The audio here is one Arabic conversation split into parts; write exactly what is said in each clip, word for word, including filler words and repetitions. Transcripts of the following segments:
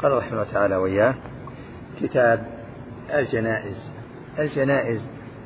قال رحمه الله تعالى وإياه: كتاب الجنائز. الجنائز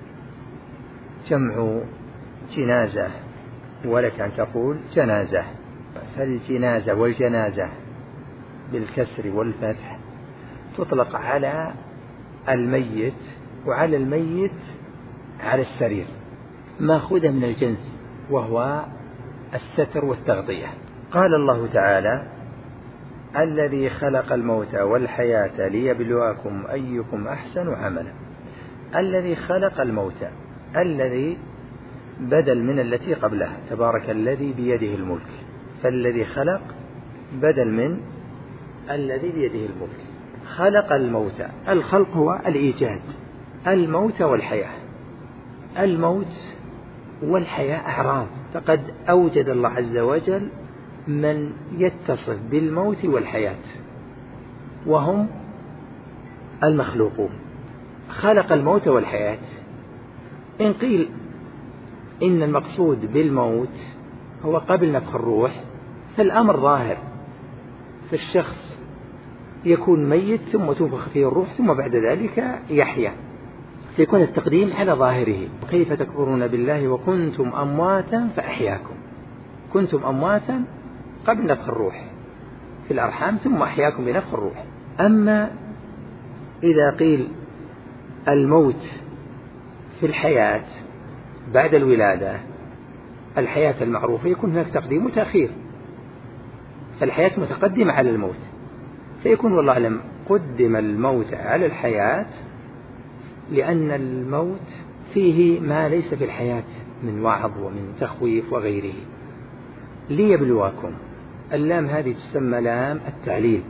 جمع جنازة، ولك أن تقول جنازة، فالجنازة والجنازة بالكسر والفتح تطلق على الميت، وعلى الميت على السرير، ماخوذة من الجنس وهو الستر والتغطية. قال الله تعالى: الذي خلق الموت والحياة ليبلوكم أيكم أحسن عملا. الذي خلق الموت، الذي بدل من التي قبلها، تبارك الذي بيده الملك، فالذي خلق بدل من الذي بيده الملك. خلق الموت، الخلق هو الإيجاد، الموت والحياة. الموت والحياة أعراض، فقد أوجد الله عز وجل من يتصف بالموت والحياة وهم المخلوقون. خلق الموت والحياة. إن قيل إن المقصود بالموت هو قبل نفخ الروح فالأمر ظاهر، فالشخص يكون ميت ثم تنفخ فيه الروح ثم بعد ذلك يحيا، فيكون التقديم على ظاهره. كيف تكفرون بالله وكنتم أمواتا فأحياكم. كنتم أمواتا قبل نفخ الروح في الأرحام ثم أحياكم بنفخ الروح. أما إذا قيل الموت في الحياة بعد الولادة، الحياة المعروفة يكون هناك تقديم وتأخير، فالحياة متقدمة على الموت، فيكون والله أعلم قدم الموت على الحياة، لأن الموت فيه ما ليس في الحياة من وعظ ومن تخويف وغيره. ليبلوكم، اللام هذه تسمى لام التعليل،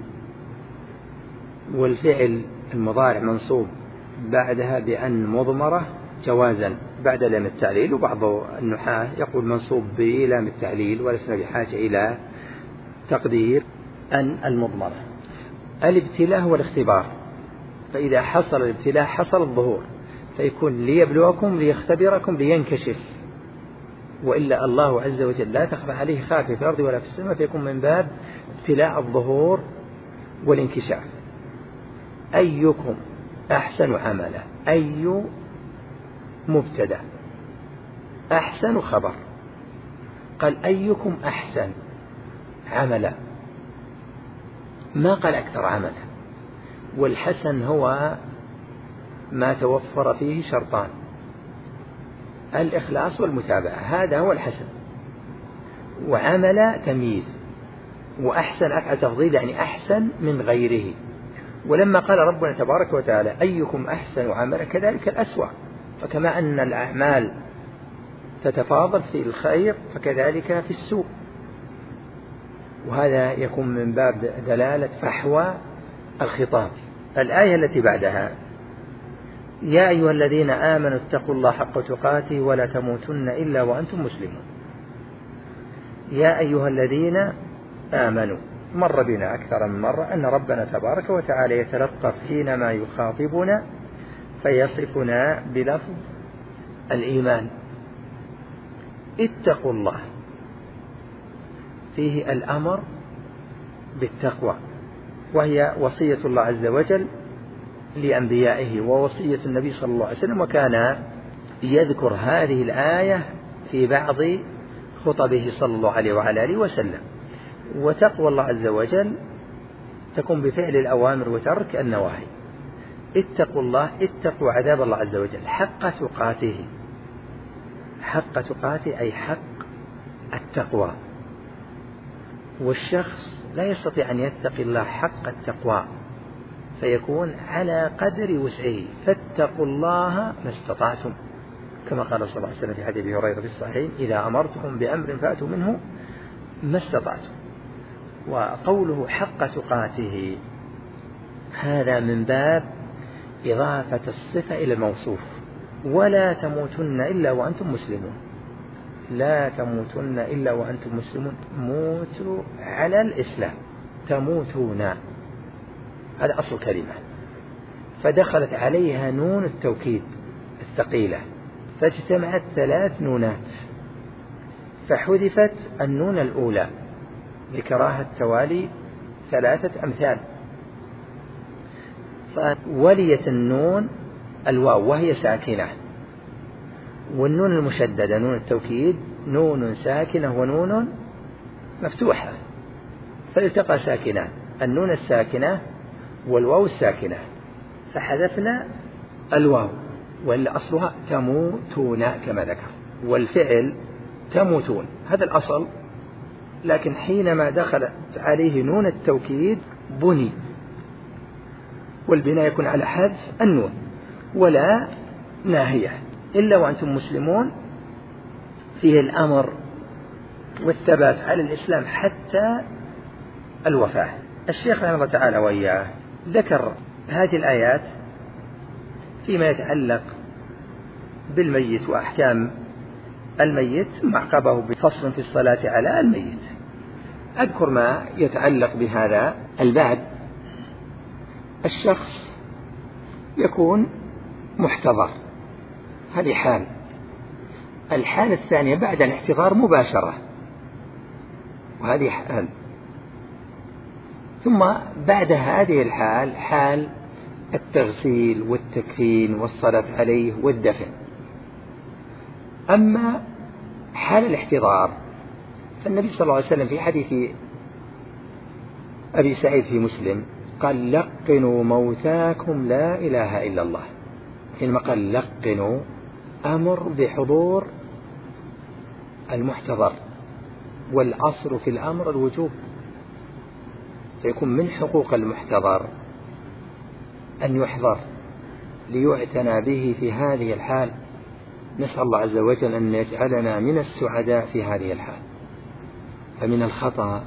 والفعل المضارع منصوب بعدها بأن مضمرة جوازا بعد لام التعليل، وبعض النحاة يقول منصوب بلام التعليل ولسنا بحاجة إلى تقدير أن المضمرة. الابتلاء هو الاختبار، فإذا حصل الابتلاء حصل الظهور، فيكون ليبلوكم ليختبركم لينكشف، وإلا الله عز وجل لا تخفى عليه خافية في الأرض ولا في السماء، فيكون من باب ابتلاء الظهور والانكشاف. أيكم أحسن عملا، أي مبتدأ، أحسن خبر. قال أيكم أحسن عملا، ما قال أكثر عملا، والحسن هو ما توفر فيه شرطان: الإخلاص والمتابعة، هذا هو الحسن. وعمل تمييز، وأحسن أفعل تفضيل، يعني أحسن من غيره. ولما قال ربنا تبارك وتعالى أيكم أحسن عملا، كذلك الأسوأ، فكما أن الأعمال تتفاضل في الخير فكذلك في السوء، وهذا يكون من باب دلالة فحوى الخطاب. الآية التي بعدها: يا أيها الذين آمنوا اتقوا الله حق تقاته ولا تموتن إلا وأنتم مسلمون. يا أيها الذين آمنوا، مر بنا أكثر من مرة أن ربنا تبارك وتعالى يتلطف حينما يخاطبنا فيصفنا بلفظ الإيمان. اتقوا الله فيه الأمر بالتقوى، وهي وصية الله عز وجل لأنبيائه ووصية النبي صلى الله عليه وسلم، وكان يذكر هذه الآية في بعض خطبه صلى الله عليه وعلى آله وسلم. وتقوى الله عز وجل تكون بفعل الأوامر وترك النواهي. اتقوا الله، اتقوا عذاب الله عز وجل حق تقاته. حق تقاته أي حق التقوى، والشخص لا يستطيع أن يتقي الله حق التقوى، فيكون على قدر وسعه. فاتقوا الله ما استطعتم، كما قال صلى الله عليه وسلم في حديث أبي هريرة في الصحيحين: إذا أمرتكم بأمر فأتوا منه ما استطعتم. وقوله حق تقاته هذا من باب إضافة الصفة إلى الموصوف. ولا تموتن إلا وأنتم مسلمون، لا تموتن إلا وأنتم مسلمون، موتوا على الإسلام، تموتون، هذا أصل كلمة، فدخلت عليها نون التوكيد الثقيلة، فاجتمعت ثلاث نونات، فحذفت النون الأولى لكراهة توالي ثلاثة أمثال، الصفات وليت النون الواو وهي ساكنة، والنون المشددة نون التوكيد نون ساكنة ونون مفتوحة، فالتقى ساكنان، النون الساكنة والواو الساكنة، فحذفنا الواو، وإلا أصلها تموتون كما ذكر، والفعل تموتون هذا الأصل، لكن حينما دخلت عليه نون التوكيد بني، والبناء يكون على حذف النون ولا ناهية إلا وأنتم مسلمون، فيه الأمر والثبات على الإسلام حتى الوفاة. الشيخ رحمه الله تعالى وإياه ذكر هذه الآيات فيما يتعلق بالميت وأحكام الميت، ثم عقبه بفصل في الصلاة على الميت. أذكر ما يتعلق بهذا الباب. الشخص يكون محتضر، هذه حال. الحالة الثانية بعد الاحتضار مباشرة، وهذه حال. ثم بعد هذه الحال حال التغسيل والتكفين والصلاة عليه والدفن. أما حال الاحتضار فالنبي صلى الله عليه وسلم في حديث أبي سعيد في مسلم قال لقنوا موتاكم لا إله إلا الله. حينما قال لقنوا أمر بحضور المحتضر، والأصل في الأمر الوجوب، فيكون من حقوق المحتضر أن يحضر ليعتنى به في هذه الحال. نسأل الله عز وجل أن يجعلنا من السعداء في هذه الحال. فمن الخطأ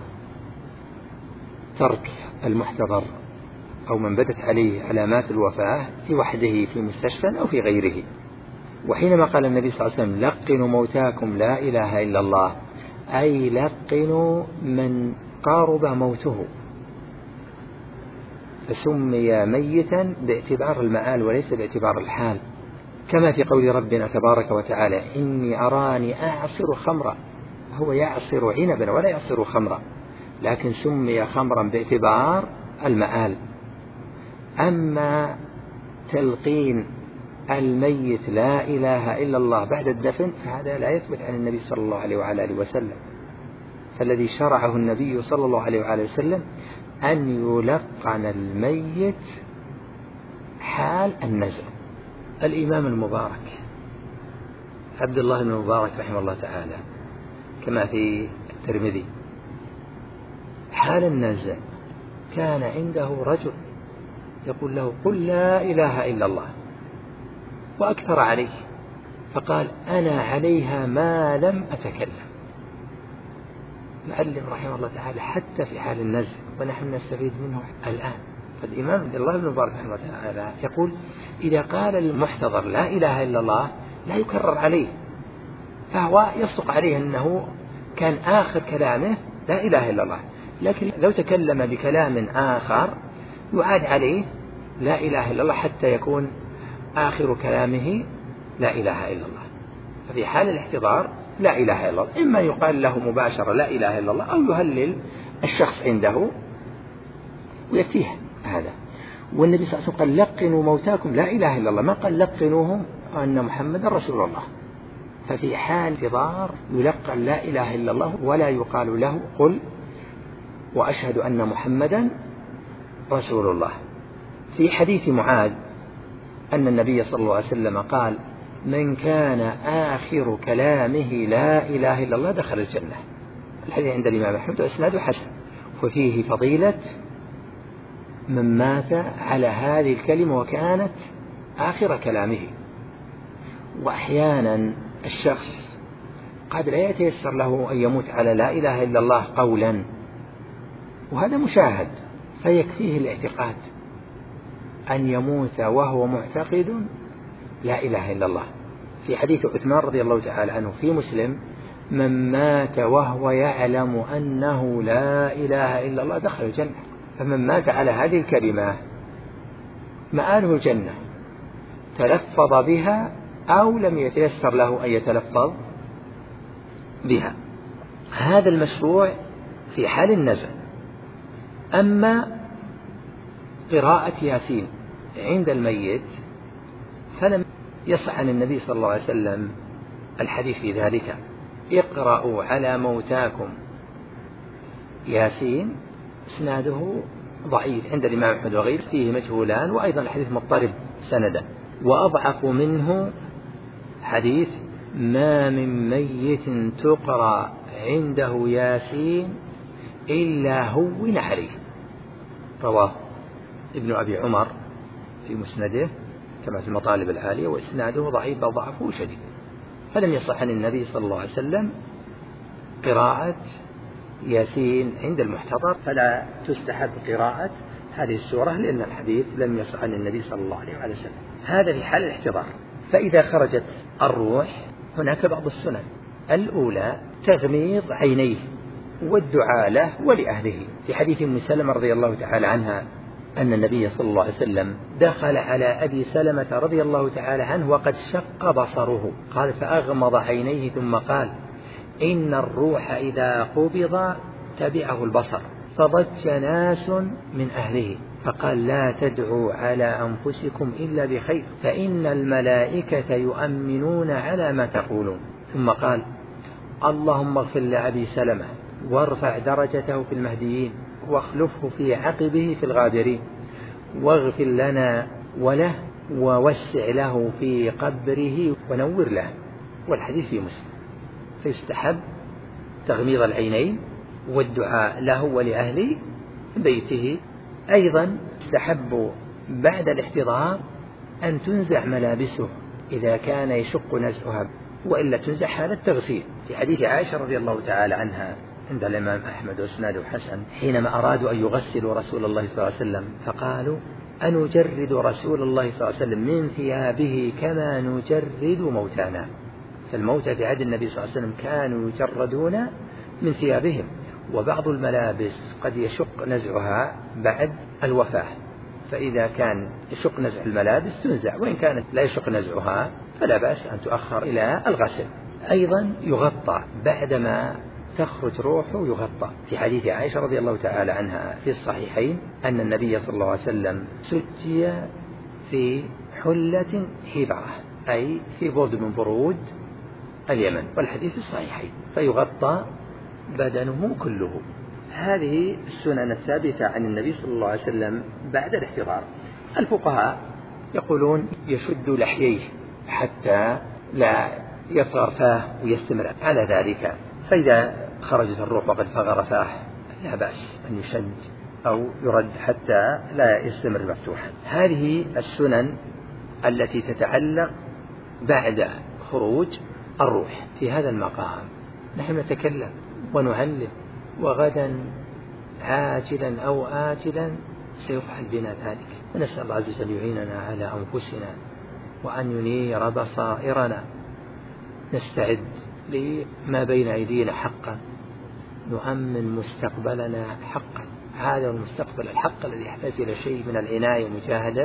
ترك المحتضر أو من بدت عليه علامات الوفاة في وحده في مستشفى أو في غيره. وحينما قال النبي صلى الله عليه وسلم لقنوا موتاكم لا إله إلا الله، أي لقنوا من قارب موته، فسمي ميتا باعتبار المآل وليس باعتبار الحال، كما في قول ربنا تبارك وتعالى إني أراني أعصر خمرا، هو يعصر عنبا ولا يعصر خمرا، لكن سمي خمرا باعتبار المآل. أما تلقين الميت لا إله إلا الله بعد الدفن فهذا لا يثبت عن النبي صلى الله عليه وعلى آله وسلم، فالذي شرعه النبي صلى الله عليه وعلى وسلم أن يلقن الميت حال النزع. الإمام المبارك عبد الله بن المبارك رحمه الله تعالى كما في الترمذي حال النزع كان عنده رجل يقول له قل لا إله إلا الله، وأكثر عليه، فقال أنا عليها ما لم أتكلم. معلم رحمه الله تعالى حتى في حال النزع، ونحن نستفيد منه الآن. فالإمام عبد الله بن المبارك رحمه الله تعالى يقول إذا قال المحتضر لا إله إلا الله لا يكرر عليه، فهو يصدق عليه أنه كان آخر كلامه لا إله إلا الله، لكن لو تكلم بكلام آخر يعاد عليه لا إله إلا الله حتى يكون آخر كلامه لا إله إلا الله. ففي حال الاحتضار لا إله إلا الله إما يقال له مباشرة لا إله إلا الله أو يهلل الشخص عنده ويكفيه هذا. والنبي صلى الله عليه وسلم قال لقنوا موتاكم لا إله إلا الله، ما قال لقنوهم أن محمد رسول الله. ففي حال احتضار يلقن لا إله إلا الله ولا يقال له قل وأشهد أن محمدا رسول الله. في حديث معاذ أن النبي صلى الله عليه وسلم قال من كان آخر كلامه لا إله إلا الله دخل الجنة. الحديث عند الإمام أحمد وإسناده حسن، وفيه فضيلة من مات على هذه الكلمة وكانت آخر كلامه. وأحيانا الشخص قد لا يتيسر له أن يموت على لا إله إلا الله قولا، وهذا مشاهد، فيكفيه الاعتقاد أن يموت وهو معتقد لا إله إلا الله. في حديث عثمان رضي الله تعالى عنه في مسلم من مات وهو يعلم أنه لا إله إلا الله دخل الجنة. فمن مات على هذه الكلمة مآله الجنة، تلفظ بها أو لم يتيسر له أن يتلفظ بها. هذا المشروع في حال النزع. أما قراءة ياسين عند الميت فلم يصح عن النبي صلى الله عليه وسلم الحديث في ذلك. اقرأوا على موتاكم ياسين اسناده ضعيف عند الإمام أحمد وغيره، فيه مجهولان، وأيضا الحديث مضطرب سندا. وأضعف منه حديث ما من ميت تقرأ عنده ياسين إلا هون عليه، رواه ابن أبي عمر في مسنده كما في المطالب العالية، وإسناده ضعيف بل ضعفه شديد. فلم يصح عن النبي صلى الله عليه وسلم قراءة ياسين عند المحتضر، فلا تستحب قراءة هذه السورة لأن الحديث لم يصح عن النبي صلى الله عليه وسلم. هذا في حال الاحتضار. فإذا خرجت الروح هناك بعض السنن. الأولى تغميض عينيه والدعاء له ولأهله، في حديث أم سلمة رضي الله تعالى عنها أن النبي صلى الله عليه وسلم دخل على أبي سلمة رضي الله تعالى عنه وقد شق بصره، قال فأغمض عينيه ثم قال إن الروح إذا قبض تبعه البصر، فضج ناس من أهله فقال لا تدعوا على أنفسكم إلا بخير فإن الملائكة يؤمنون على ما تقولون. ثم قال اللهم اغفر لأبي سلمة وارفع درجته في المهديين واخلفه في عقبه في الغابرين واغفر لنا وله ووسع له في قبره ونور له. والحديث في مسلم. فيستحب تغميض العينين والدعاء له ولأهل بيته. أيضا يستحب بعد الاحتضار أن تنزع ملابسه إذا كان يشق نزعها، وإلا تنزع حال التغسيل، في حديث عائشة رضي الله تعالى عنها عند الإمام أحمد وإسناده حسن حينما أرادوا أن يغسلوا رسول الله صلى الله عليه وسلم فقالوا أنجرد رسول الله صلى الله عليه وسلم من ثيابه كما نجرد موتانا. فالموتى في عهد النبي صلى الله عليه وسلم كانوا يجردون من ثيابهم، وبعض الملابس قد يشق نزعها بعد الوفاة، فإذا كان يشق نزع الملابس تنزع، وإن كانت لا يشق نزعها فلا بأس أن تؤخر إلى الغسل. أيضا يغطى بعدما تخرج روحه، يغطى في حديث عائشة رضي الله تعالى عنها في الصحيحين أن النبي صلى الله عليه وسلم سجي في حلة هبرة، أي في برد من برود اليمن، والحديث الصحيحين، فيغطى بدنه كله. هذه السنن الثابتة عن النبي صلى الله عليه وسلم بعد الاحتضار. الفقهاء يقولون يشد لحييه حتى لا يصغر فاه ويستمر على ذلك، فإذا خرجت الروح وقد فغر فاه لا بأس أن يشد أو يرد حتى لا يستمر مفتوحا. هذه السنن التي تتعلق بعد خروج الروح. في هذا المقام نحن نتكلم ونعلم، وغدا عاجلا أو آجلا سيفعل بنا ذلك، ونسأل الله عز وجل يعيننا على أنفسنا وأن ينير بصائرنا، نستعد لما بين أيدينا حقا، نؤمن مستقبلنا حقا. هذا المستقبل الحق الذي يحتاج إلى شيء من العناية ومجاهدة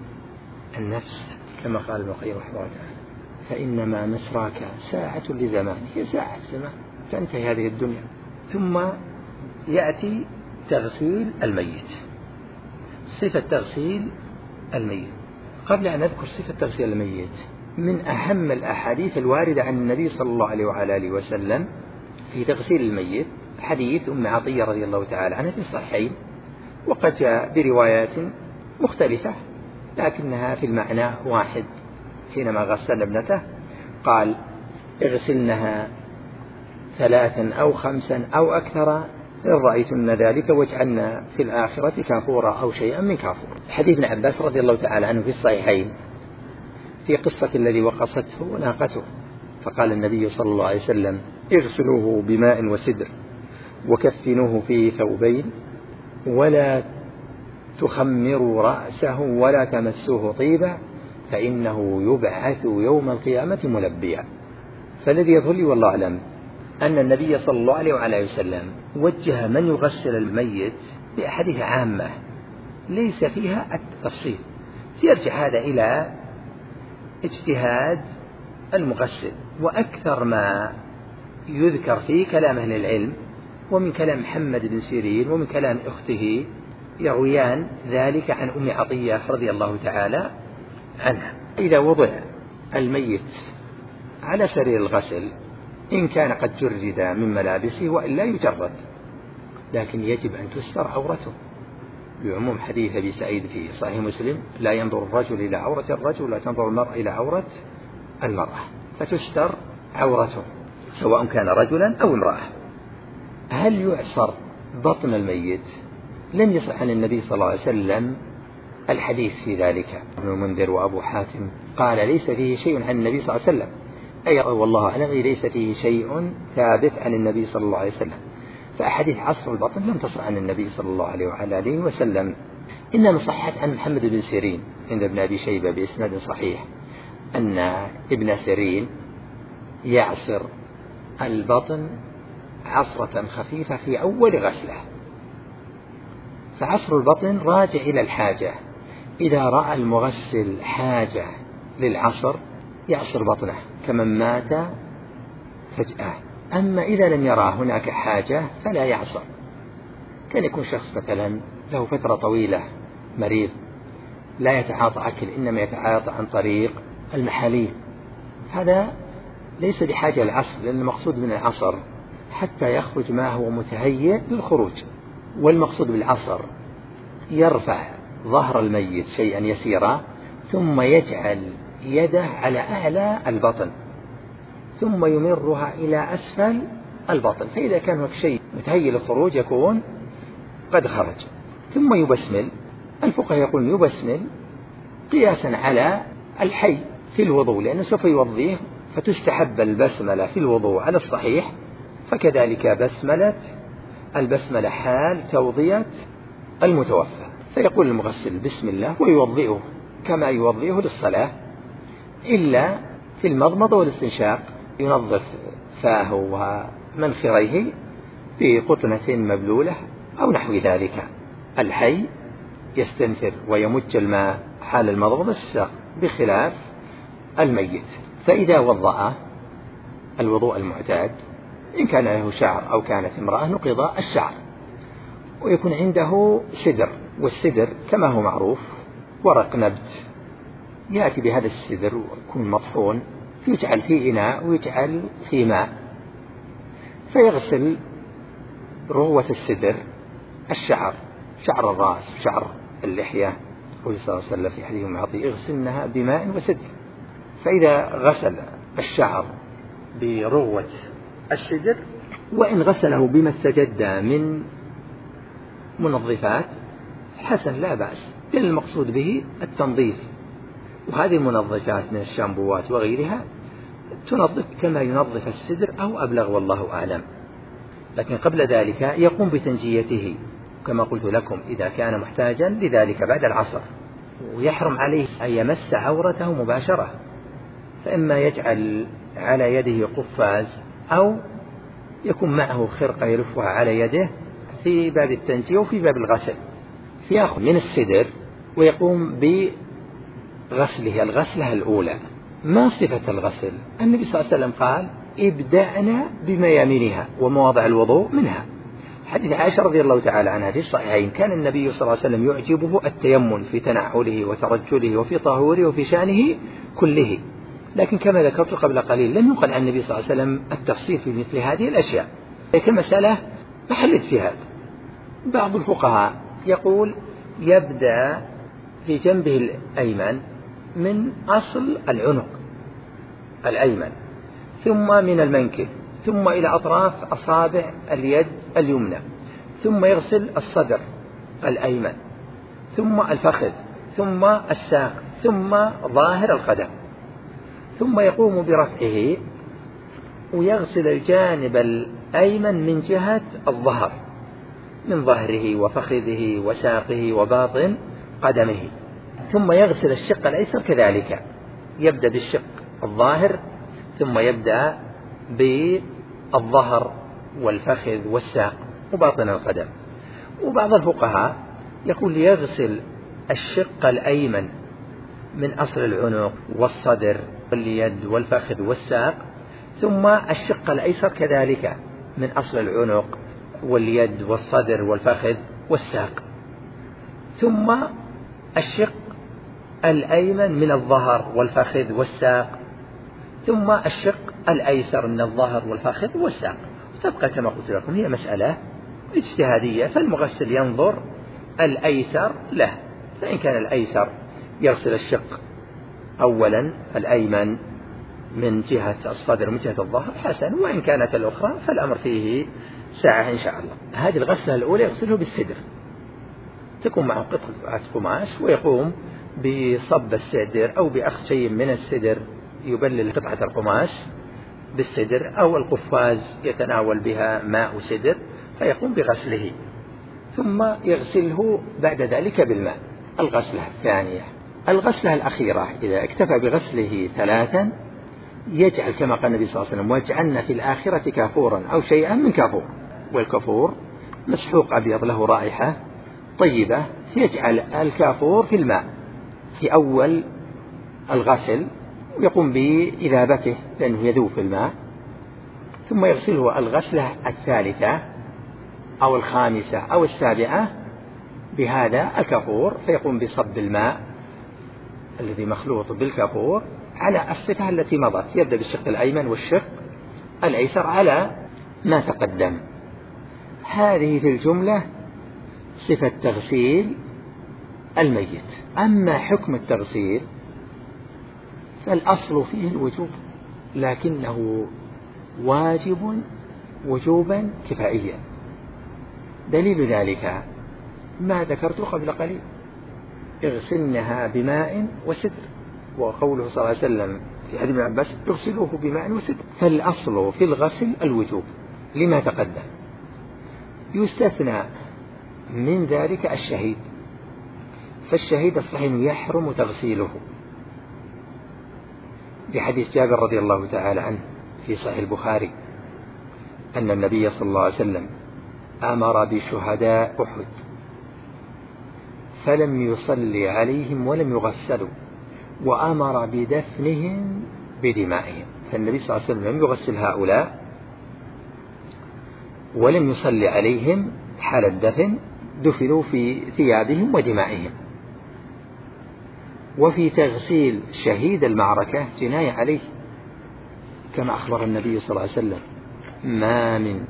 النفس، كما قال ابن القيم رحمه الله تعالى فإنما مسراك ساعة لزمان، هي ساعة زمان تنتهي هذه الدنيا. ثم يأتي تغسيل الميت. صفة تغسيل الميت، قبل أن أذكر صفة تغسيل الميت، من أهم الأحاديث الواردة عن النبي صلى الله عليه وعلى آله وسلم في تغسيل الميت حديث أم عطية رضي الله تعالى عنها في الصحيحين، وقد جاء بروايات مختلفة لكنها في المعنى واحد. حينما غسل ابنته قال اغسلنها ثلاثا أو خمسا أو أكثر إن رأيتن ذلك واجعلنا في الآخرة كافورا أو شيئا من كافور. حديث ابن عباس رضي الله تعالى عنه في الصحيحين في قصة الذي وقصته ناقته، فقال النبي صلى الله عليه وسلم اغسلوه بماء وسدر وكفنوه في ثوبين ولا تخمروا رأسه ولا تمسوه طيبا فإنه يبعث يوم القيامة ملبيا. فالذي يظهر لي والله أعلم أن النبي صلى الله عليه وعلى وسلم وجه من يغسل الميت بأحاديث عامة ليس فيها التفصيل، يرجع هذا إلى اجتهاد المغسل. وأكثر ما يذكر في كلام أهل العلم ومن كلام محمد بن سيرين ومن كلام أخته يرويان ذلك عن أم عطية رضي الله تعالى عنها. إذا وضع الميت على سرير الغسل إن كان قد جرد من ملابسه وإلا يجرد، لكن يجب أن تستر عورته بعموم حديث أبي سعيد في صحيح مسلم: لا ينظر الرجل إلى عورة الرجل ولا تنظر المرأة إلى عورة المرأة، فتستر عورته سواء كان رجلا أو امرأة. هل يعصر بطن الميت؟ لم يصح عن النبي صلى الله عليه وسلم الحديث في ذلك. ابن المنذر وأبو حاتم قال ليس فيه شيء عن النبي صلى الله عليه وسلم، أي والله أعلم ليس فيه شيء ثابت عن النبي صلى الله عليه وسلم. فأحاديث عصر البطن لم تصح عن النبي صلى الله عليه وعلى آله وسلم. إنما صحت عن محمد بن سيرين عند ابن أبي شيبة بإسناد صحيح أن ابن سيرين يعصر البطن عصرة خفيفة في أول غسلة. فعصر البطن راجع إلى الحاجة، إذا رأى المغسل حاجة للعصر يعصر بطنه كمن مات فجأة. أما إذا لم يرى هناك حاجة فلا يعصر. كان يكون شخص مثلا له فترة طويلة مريض لا يتعاطى أكل، إنما يتعاطى عن طريق المحاليل، هذا ليس بحاجة للعصر، لأن المقصود من العصر حتى يخرج ما هو متهيئ للخروج. والمقصود بالعصر يرفع ظهر الميت شيئا يسيرا ثم يجعل يده على أعلى البطن ثم يمرها إلى أسفل البطن، فإذا كان هناك شيء متهيئ للخروج يكون قد خرج. ثم يبسمل. الفقهاء يقولون يبسمل قياسا على الحي في الوضوء، لأنه سوف يوضيه، فتستحب البسملة في الوضوء على الصحيح، فكذلك بسملة البسملة حال توضية المتوفى. فيقول المغسل بسم الله ويوضئه كما يوضئه للصلاة، إلا في المضمضة والاستنشاق ينظف فاه ومنخريه بقطنة مبلولة أو نحو ذلك. الحي يستنثر ويمج الماء حال المضمضة والاستنشاق بخلاف الميت. فإذا وضأ الوضوء المعتاد إن كان له شعر أو كانت امرأة نقض الشعر، ويكون عنده سدر، والسدر كما هو معروف ورق نبت يأتي بهذا السدر ويكون مطحون، يجعل في إناء ويجعل في ماء، فيغسل روة السدر الشعر، شعر الرأس، شعر اللحية، قال صلى الله عليه وسلم في حديث معطي اغسلنها بماء وسدر. فإذا غسل الشعر بروة السدر، وإن غسله بما استجد من منظفات حسن لا بأس، لأن المقصود به التنظيف، وهذه المنظفات من الشامبوات وغيرها تنظف كما ينظف السدر أو أبلغ والله أعلم. لكن قبل ذلك يقوم بتنجيته كما قلت لكم إذا كان محتاجا لذلك بعد العصر، ويحرم عليه أن يمس عورته مباشرة، فإما يجعل على يده قفاز أو يكون معه خرقة يلفها على يده في باب التنجية وفي باب الغسل، فيأخذ من السدر ويقوم بغسله الغسلة الأولى. ما صفة الغسل؟ النبي صلى الله عليه وسلم قال ابدأنا بميامنها ومواضع الوضوء منها. حديث عائشة رضي الله تعالى عنها في الصحيحين كان النبي صلى الله عليه وسلم يعجبه التيمن في تنعله وترجله وفي طهوره وفي شانه كله، لكن كما ذكرت قبل قليل لم ينقل عن النبي صلى الله عليه وسلم التفصيل في مثل هذه الأشياء، كمسألة محل اجتهاد. بعض الفقهاء يقول يبدأ في جنبه الأيمن من أصل العنق الأيمن، ثم من المنكب، ثم إلى أطراف أصابع اليد اليمنى، ثم يغسل الصدر الأيمن، ثم الفخذ، ثم الساق، ثم ظاهر القدم، ثم يقوم برفعه ويغسل الجانب الأيمن من جهة الظهر، من ظهره وفخذه وساقه وباطن قدمه، ثم يغسل الشق الأيسر كذلك، يبدأ بالشق الظاهر ثم يبدأ بالظهر والفخذ والساق وباطن القدم. وبعض الفقهاء يقول يغسل الشق الأيمن من أصل العنق والصدر واليد والفخذ والساق، ثم الشق الأيسر كذلك من أصل العنق واليد والصدر والفخذ والساق، ثم الشق الأيمن من الظهر والفخذ والساق، ثم الشق الأيسر من الظهر والفخذ والساق. تبقى كما قلت لكم هي مسألة اجتهادية، فالمغسل ينظر الأيسر له، فإن كان الأيسر يغسل الشق أولا الأيمن من جهة الصدر من جهة الظهر حسن، وإن كانت الأخرى فالأمر فيه ساعة إن شاء الله. هذه الغسلة الأولى يغسله بالسدر، تكون معه قطعة قماش ويقوم بصب السدر أو بأخذ شيء من السدر يبلل قطعة القماش بالسدر، أو القفاز يتناول بها ماء سدر فيقوم بغسله، ثم يغسله بعد ذلك بالماء. الغسلة الثانية، الغسلة الأخيرة إذا اكتفى بغسله ثلاثا يجعل كما قال النبي صلى الله عليه وسلم: واجعلنا في الآخرة كافورا أو شيئا من كافور. والكافور مسحوق أبيض له رائحة طيبة، يجعل الكافور في الماء في أول الغسل ويقوم بإذابته لأنه يذوب في الماء، ثم يغسله الغسلة الثالثة أو الخامسة أو السابعة بهذا الكافور، فيقوم بصب الماء الذي مخلوط بالكافور على الصفة التي مضت، يبدأ بالشق الأيمن والشق الأيسر على ما تقدم. هذه في الجملة صفة تغسيل الميت. أما حكم التغسيل فالأصل فيه الوجوب، لكنه واجب وجوبا كفائيا. دليل ذلك ما ذكرت قبل قليل: اغسلنها بماء وسدر، وقوله صلى الله عليه وسلم في حديث ابن عباس: اغسلوه بماء وسدر. فالأصل في الغسل الوجوب لما تقدم. يستثنى من ذلك الشهيد، فالشهيد الصحيح يحرم تغسيله، بحديث جابر رضي الله تعالى عنه في صحيح البخاري أن النبي صلى الله عليه وسلم أمر بشهداء أحد فلم يصلي عليهم ولم يغسلوا، وأمر بدفنهم بدمائهم. فالنبي صلى الله عليه وسلم لم يغسل هؤلاء ولم يصلي عليهم حال الدفن، دفنوا في ثيابهم ودمائهم. وفي تغسيل شهيد المعركة جناية عليه، كما أخبر النبي صلى الله عليه وسلم: ما من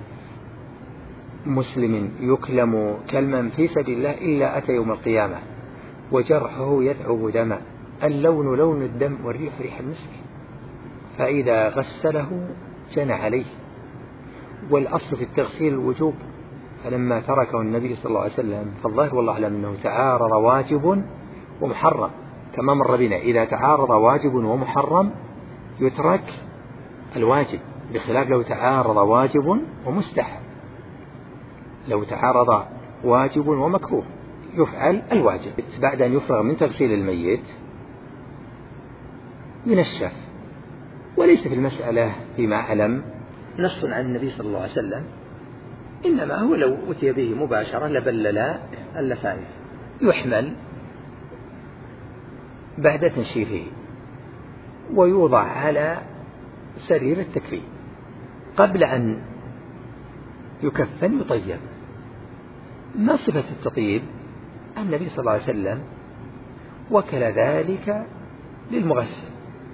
مسلم يكلم كلما في سبيل الله إلا أتى يوم القيامة وجرحه يذعب دما، اللون لون الدم والريح ريح المسك، فإذا غسله جنى عليه. والأصل في التغسيل الوجوب، فلما تركه النبي صلى الله عليه وسلم فالظاهر والله أعلم أنه تعارض واجب ومحرم، كما مر بنا: إذا تعارض واجب ومحرم يترك الواجب، بخلاف لو تعارض واجب ومستحب. لو تعارض واجب ومكروه يفعل الواجب. بعد أن يفرغ من تغسيل الميت ينشف، وليس في المسألة فيما أعلم نص عن النبي صلى الله عليه وسلم، إنما هو لو أتي به مباشرة لبلل اللفائف. يحمل بعد تنشيفه ويوضع على سرير التكفين، قبل أن يكفن يطيب. ما صفة التطيب؟ النبي صلى الله عليه وسلم وكل ذلك للمغسل،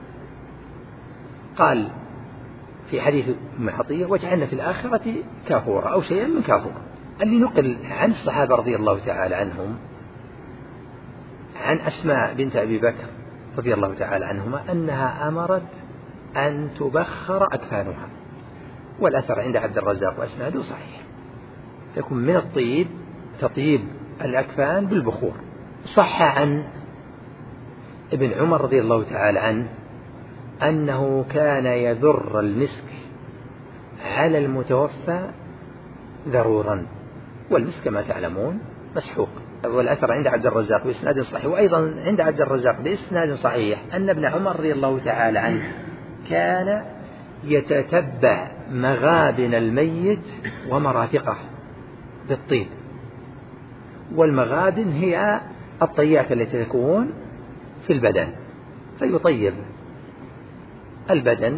قال في حديث أم عطية: واجعلنا في الآخرة كافورا أو شيئا من كافور. اللي نقل عن الصحابة رضي الله تعالى عنهم عن أسماء بنت أبي بكر رضي الله تعالى عنهما أنها أمرت أن تبخر أكفانها، والأثر عند عبد الرزاق وأسناده صحيح. تكون من الطيب تطيب الأكفان بالبخور. صح عن ابن عمر رضي الله تعالى عنه أنه كان يذر المسك على المتوفى ذرورا، والمسك كما تعلمون مسحوق. والأثر عند عبد الرزاق بإسناد صحيح، وأيضا عند عبد الرزاق بإسناد صحيح أن ابن عمر رضي الله تعالى عنه كان يتتبع مغابن الميت ومرافقه بالطيب. والمغابن هي الطيات التي تكون في البدن، فيطيب البدن،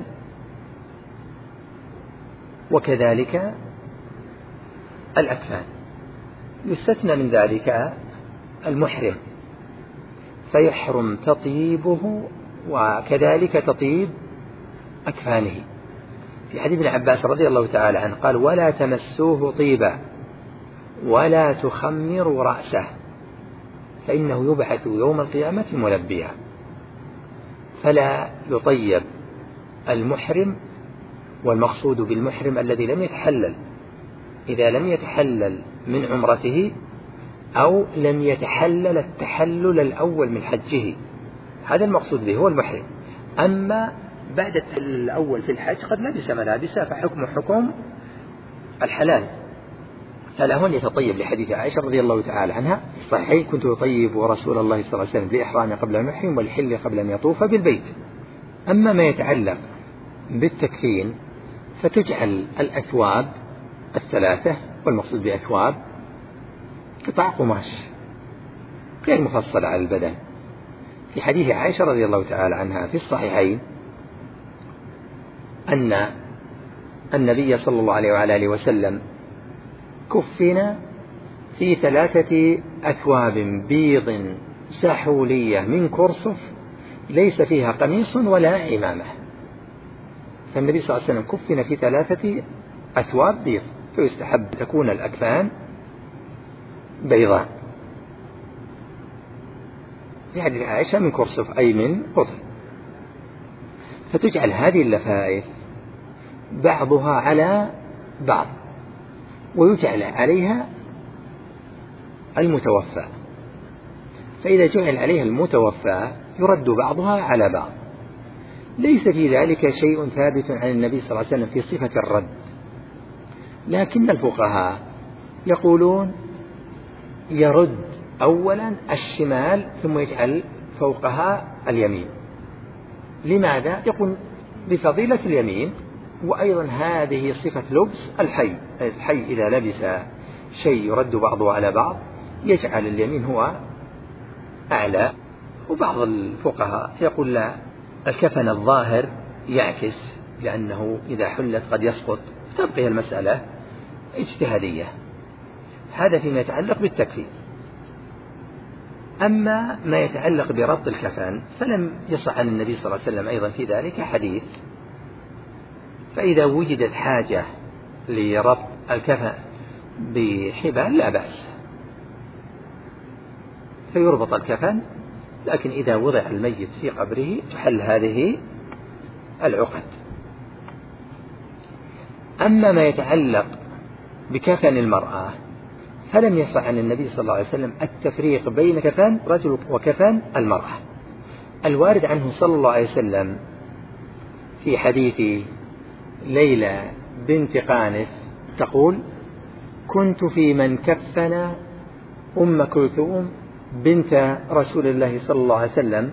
وكذلك الأكفان. يستثنى من ذلك المحرم، فيحرم تطيبه وكذلك تطيب أكفانه. في حديث ابن عباس رضي الله تعالى عنه قال: ولا تمسوه طيبا ولا تخمروا رأسه فإنه يبعث يوم القيامة ملبيا. فلا يطيب المحرم، والمقصود بالمحرم الذي لم يتحلل، إذا لم يتحلل من عمرته أو لم يتحلل التحلل الأول من حجه، هذا المقصود به هو المحرم. أما بعد التحلل الأول في الحج قد لبس ملابس فحكم حكم الحلال، فلا هون يتطيب لحديث عائشة رضي الله تعالى عنها صحيح: كنت أطيب رسول الله صلى الله عليه وسلم لإحرام قبل المحرم والحل قبل أن يطوف بالبيت. أما ما يتعلق بالتكفين فتجعل الأثواب الثلاثة، والمقصود بأثواب قطع قماش غير مفصلة على البدن. في حديث عائشة رضي الله تعالى عنها في الصحيحين أن النبي صلى الله عليه وعلى آله وسلم كفن في ثلاثة أثواب بيض سحولية من كرصف ليس فيها قميص ولا عمامة. فالنبي صلى الله عليه وسلم كفن في ثلاثة أثواب بيض، فيستحب تكون الأكفان بيضاء. في حديث عائشة من كرصف أي من قطن. فتجعل هذه اللفائف بعضها على بعض ويجعل عليها المتوفى، فإذا جعل عليها المتوفى يرد بعضها على بعض. ليس في ذلك شيء ثابت عن النبي صلى الله عليه وسلم في صفة الرد، لكن الفقهاء يقولون يرد أولا الشمال ثم يجعل فوقها اليمين. لماذا؟ يقول بفضيلة اليمين، وأيضا هذه صفة لبس الحي. الحي إذا لبس شيء يرد بعضه على بعض يجعل اليمين هو أعلى. وبعض الفقهاء يقول لا، الكفن الظاهر يعكس، لأنه إذا حلت قد يسقط، تبقي المسألة اجتهادية. هذا فيما يتعلق بالتكفين. أما ما يتعلق بربط الكفن فلم يصح عن النبي صلى الله عليه وسلم أيضا في ذلك حديث، فإذا وجدت حاجة لربط الكفن بحبال لا بأس، فيربط الكفن، لكن إذا وضع الميت في قبره تحل هذه العقد. أما ما يتعلق بكفن المرأة فلم يصح عن النبي صلى الله عليه وسلم التفريق بين كفن رجل وكفن المرأة. الوارد عنه صلى الله عليه وسلم في حديث ليلى بنت قانف تقول: كنت في من كفن أم كلثوم بنت رسول الله صلى الله عليه وسلم،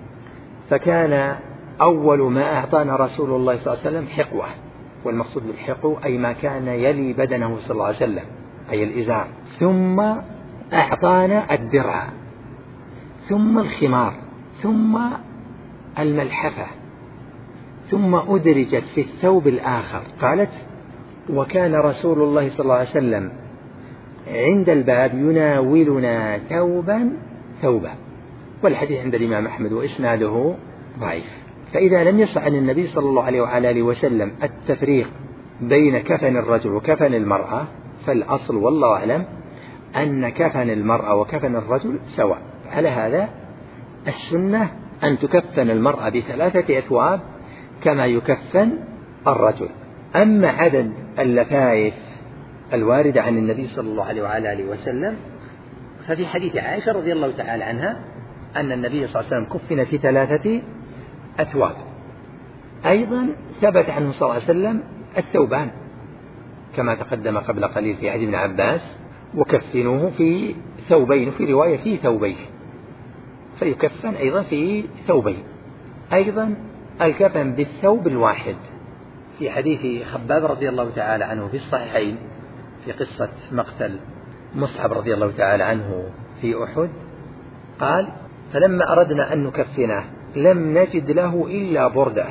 فكان أول ما أعطانا رسول الله صلى الله عليه وسلم حقوة، والمقصود بالحقو أي ما كان يلي بدنه صلى الله عليه وسلم أي الإزار، ثم أعطانا الدرع، ثم الخمار، ثم الملحفة، ثم أدرجت في الثوب الآخر. قالت: وكان رسول الله صلى الله عليه وسلم عند الباب يناولنا ثوبا ثوبا. والحديث عند الإمام أحمد وإسناده ضعيف. فإذا لم يصح عن النبي صلى الله عليه وعلى آله وسلم التفريق بين كفن الرجل وكفن المرأة، فالأصل والله أعلم أن كفن المرأة وكفن الرجل سواء. على هذا السنة أن تكفن المرأة بثلاثة أثواب كما يكفن الرجل. أما عدد اللفائف الواردة عن النبي صلى الله عليه وعلى آله وسلم ففي حديث عائشة رضي الله تعالى عنها أن النبي صلى الله عليه وسلم كفن في ثلاثة أثواب. أيضا ثبت عنه صلى الله عليه وسلم الثوبان كما تقدم قبل قليل في حديث ابن عباس: وكفنوه في ثوبين، في رواية في ثوبين، فيكفن أيضا في ثوبين. أيضا الكفن بالثوب الواحد في حديث خباب رضي الله تعالى عنه في الصحيحين في قصة مقتل مصعب رضي الله تعالى عنه في أحد، قال: فلما أردنا أن نكفنه لم نجد له إلا بردة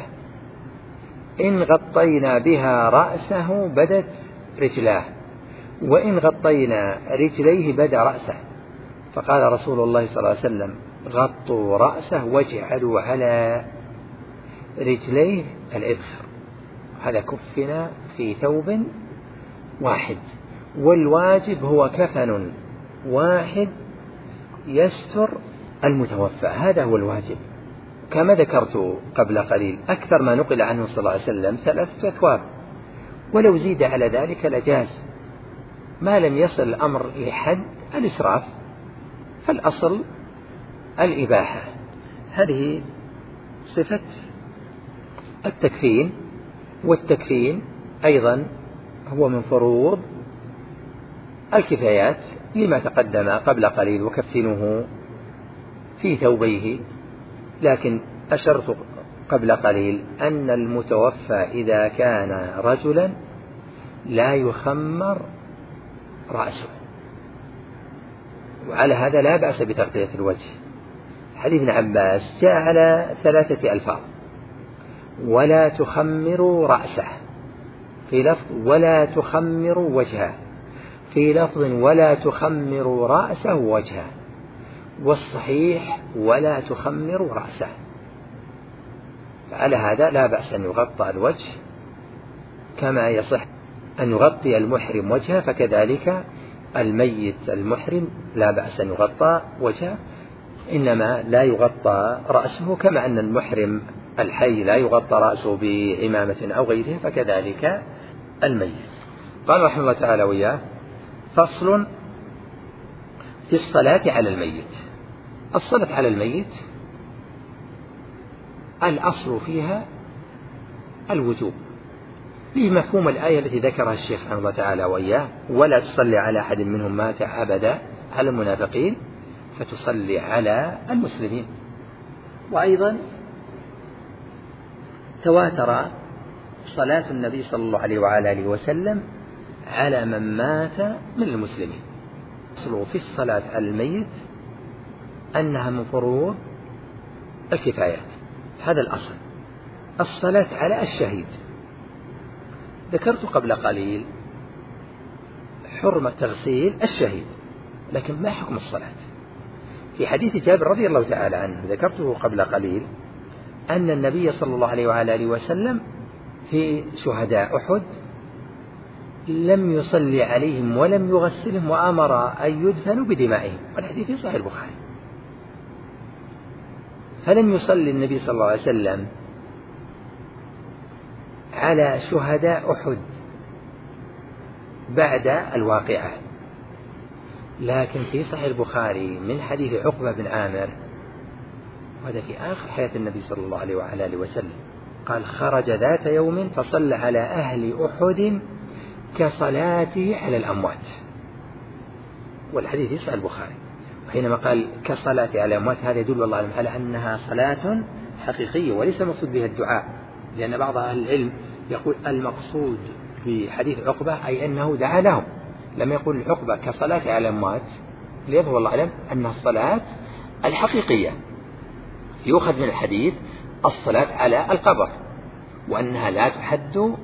إن غطينا بها رأسه بدت رجلاه، وإن غطينا رجليه بدا رأسه. فقال رسول الله صلى الله عليه وسلم غطوا رأسه واجعلوا على رجليه الإبخر. هذا كفنا في ثوب واحد، والواجب هو كفن واحد يستر المتوفى، هذا هو الواجب. كما ذكرت قبل قليل أكثر ما نقل عنه صلى الله عليه وسلم ثلاثة أثواب، ولو زيد على ذلك لجاز ما لم يصل الأمر لحد الإسراف، فالأصل الإباحة. هذه صفة التكفين، والتكفين أيضا هو من فروض الكفايات لما تقدم قبل قليل وكفنه في ثوبيه. لكن أشرت قبل قليل أن المتوفى إذا كان رجلا لا يخمر رأسه، وعلى هذا لا بأس بتغطية الوجه. حديث ابن عباس جاء على ثلاثة ألفاظ: ولا تخمروا رأسه، في لفظ ولا تخمروا وجهه، في لفظ ولا تخمروا رأسه وجهه، والصحيح ولا تخمروا رأسه. فعلى هذا لا بأس أن يغطى الوجه كما يصح أن يغطي المحرم وجهه، فكذلك الميت المحرم لا بأس أن يغطى وجهه، إنما لا يغطى رأسه، كما أن المحرم الحي لا يغطى رأسه بعمامة أو غيرها، فكذلك الميت. قال رحمه الله تعالى وإياه: فصل في الصلاة على الميت. الصلاة على الميت الأصل فيها الوجوب، لمفهوم الآية التي ذكرها الشيخ رحمه الله تعالى وإياه: ولا تصلي على أحد منهم مات أبدا، على المنافقين، فتصلي على المسلمين. وأيضا تواتر صلاة النبي صلى الله عليه وعلى آله وسلم على من مات من المسلمين. الأصل في الصلاة على الميت أنها من فروض الكفايات، هذا الأصل. الصلاة على الشهيد ذكرت قبل قليل حرمة تغسيل الشهيد، لكن ما حكم الصلاة؟ في حديث جابر رضي الله تعالى عنه ذكرته قبل قليل أن النبي صلى الله عليه وعلى آله وسلم في شهداء أحد لم يصلي عليهم ولم يغسلهم، وأمر أن يدفنوا بدمائهم، والحديث في صحيح البخاري. فلم يصلي النبي صلى الله عليه وسلم على شهداء أحد بعد الواقعة، لكن في صحيح البخاري من حديث عقبة بن عامر، وهذا في آخر حياة النبي صلى الله عليه وعلى آله وسلم، قال: خرج ذات يوم فصلى على أهل أحد كصلاته على الأموات، والحديث في صحيح البخاري. وحينما قال كصلاته على الأموات هذا يدل الله على أنها صلاة حقيقية وليس المقصود بها الدعاء، لأن بعض أهل العلم يقول المقصود بحديث عقبة أي أنه دعا لهم، لم يقل عقبة كصلاة على الأموات، ليظهر الله أعلم أنها الصلاة الحقيقية. يؤخذ من الحديث الصلاة على القبر، وأنها لا تحد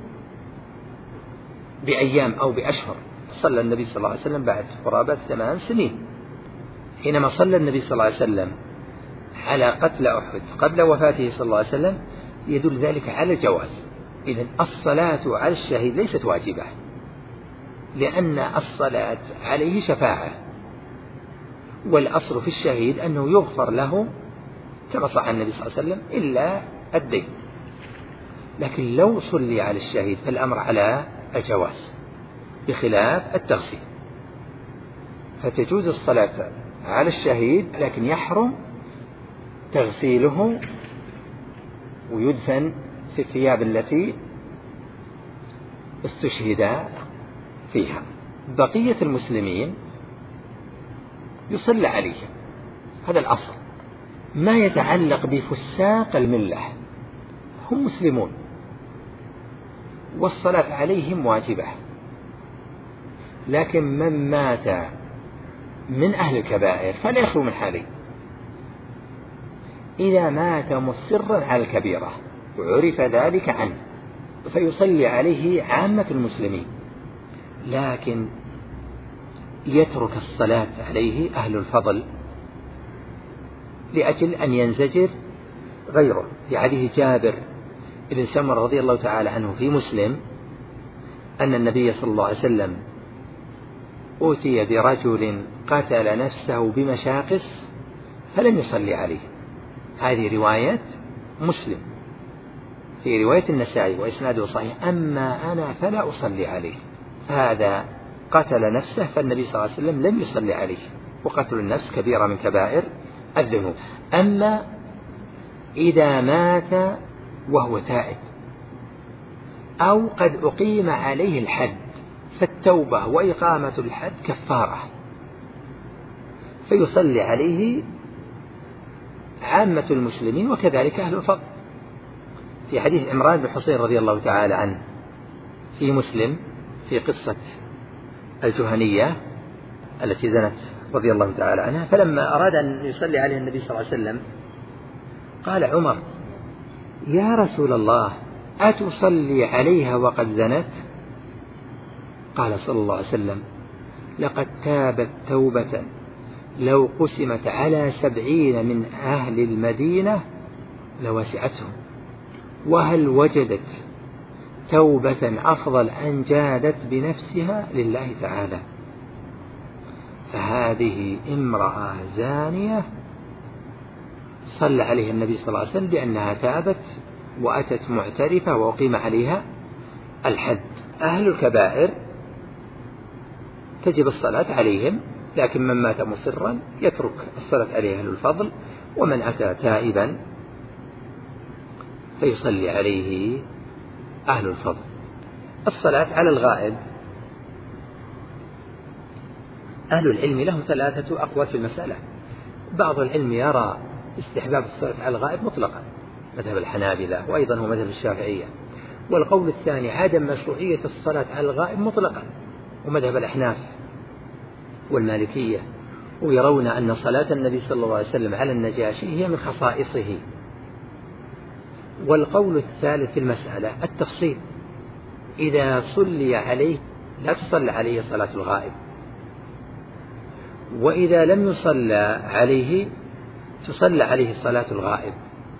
بأيام أو بأشهر. صلى النبي صلى الله عليه وسلم بعد قرابة ثمان سنين، حينما صلى النبي صلى الله عليه وسلم على قتل أحد قبل وفاته صلى الله عليه وسلم يدل ذلك على الجواز. إذن الصلاة على الشهيد ليست واجبة، لأن الصلاة عليه شفاعة، والأصل في الشهيد أنه يغفر له كما صح النبي صلى الله عليه وسلم إلا الدين. لكن لو صلي على الشهيد فالأمر على الجواز بخلاف التغسيل، فتجوز الصلاة على الشهيد لكن يحرم تغسيله ويدفن في الثياب التي استشهد فيها. بقية المسلمين يصلى عليهم، هذا الأصل. ما يتعلق بفساق الملة هم مسلمون والصلاة عليهم واجبة، لكن من مات من أهل الكبائر فلا يخلو من حالين: إذا مات مصرا على الكبيرة وعرف ذلك عنه فيصلي عليه عامة المسلمين، لكن يترك الصلاة عليه أهل الفضل لأجل أن ينزجر غيره. في حديث جابر بن سمرة رضي الله تعالى عنه في مسلم أن النبي صلى الله عليه وسلم أوتي برجل قتل نفسه بمشاقص فلم يصلي عليه. هذه رواية مسلم. في رواية النسائي وإسناده صحيح: أما أنا فلا أصلي عليه. هذا قتل نفسه فالنبي صلى الله عليه وسلم لم يصلي عليه، وقتل النفس كبيرة من كبائر الذنوب. أما إذا مات وهو تائب أو قد أقيم عليه الحد فالتوبة وإقامة الحد كفارة، فيصلي عليه عامة المسلمين وكذلك أهل الفضل. في حديث عمران بن حصين رضي الله تعالى عنه في مسلم في قصة الجهنية التي زنت رضي الله تعالى عنها، فلما أراد أن يصلي عليه النبي صلى الله عليه وسلم قال عمر: يا رسول الله أتصلي عليها وقد زنت؟ قال صلى الله عليه وسلم: لقد تابت توبة لو قسمت على سبعين من أهل المدينة لوسعتهم، وهل وجدت توبة أفضل أن جادت بنفسها لله تعالى؟ فهذه امرأة زانية صلى عليها النبي صلى الله عليه وسلم بأنها تابت وأتت معترفة وأقيم عليها الحد. أهل الكبائر تجب الصلاة عليهم، لكن من مات مصرا يترك الصلاة عليه أهل الفضل، ومن أتى تائبا فيصلي عليه أهل الفضل. الصلاة على الغائب، أهل العلم لهم ثلاثة أقوال في المسألة. بعض العلم يرى استحباب الصلاة على الغائب مطلقا، مذهب الحنابلة، وأيضا هو مذهب الشافعية. والقول الثاني عدم مشروعية الصلاة على الغائب مطلقا، ومذهب الأحناف والمالكية، ويرون أن صلاة النبي صلى الله عليه وسلم على النجاشي هي من خصائصه. والقول الثالث في المسألة التفصيل: إذا صلي عليه لا تصلى عليه صلاة الغائب، وإذا لم يصلى عليه تصلى عليه صلاة الغائب،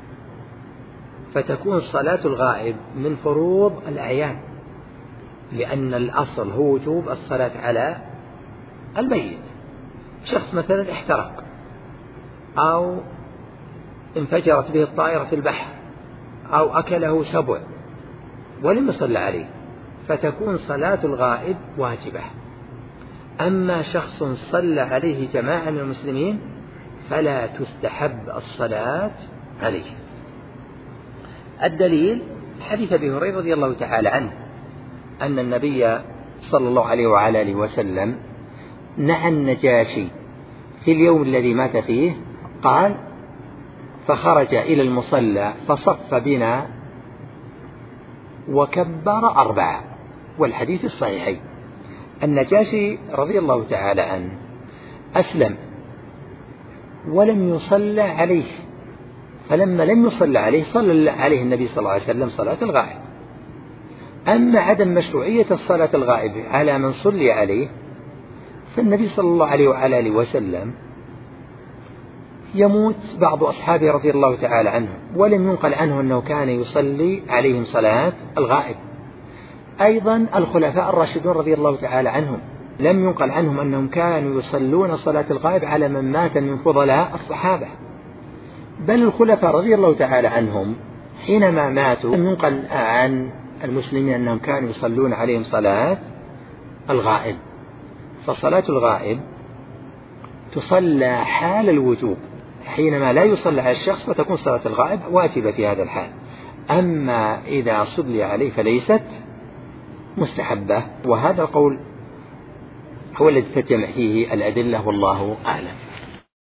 فتكون صلاة الغائب من فروض الأعيان، لأن الأصل هو وجوب الصلاة على الميت. شخص مثلا احترق أو انفجرت به الطائرة في البحر أو أكله سبع ولم يصلى عليه، فتكون صلاة الغائب واجبة. أما شخص صلى عليه جماعة من المسلمين فلا تستحب الصلاة عليه. الدليل حديث أبي هريرة رضي الله تعالى عنه أن النبي صلى الله عليه وعلى آله وسلم نهى النجاشي في اليوم الذي مات فيه، قال: فخرج إلى المصلى فصف بنا وكبر أربعة. والحديث الصحيحين. النجاشي رضي الله تعالى عنه أسلم ولم يصلى عليه، فلما لم يصلى عليه صلى عليه النبي صلى الله عليه وسلم صلاة الغائب. أما عدم مشروعية الصلاة الغائب على من صلي عليه، فالنبي صلى الله عليه وعلى آله وسلم يموت بعض أصحابه رضي الله تعالى عنه ولم ينقل عنه أنه كان يصلي عليهم صلاة الغائب. أيضا الخلفاء الراشدون رضي الله تعالى عنهم لم ينقل عنهم أنهم كانوا يصلون صلاة الغائب على من مات من فضلاء الصحابة، بل الخلفاء رضي الله تعالى عنهم حينما ماتوا لم ينقل عن المسلمين أنهم كانوا يصلون عليهم صلاة الغائب. فصلاة الغائب تصلى حال الوجوب، حينما لا يصلى على الشخص فتكون صلاة الغائب واجبة في هذا الحال. أما إذا صلي عليه فليست مستحبة، وهذا القول هو الذي تجمع فيه الأدلة، والله أعلم.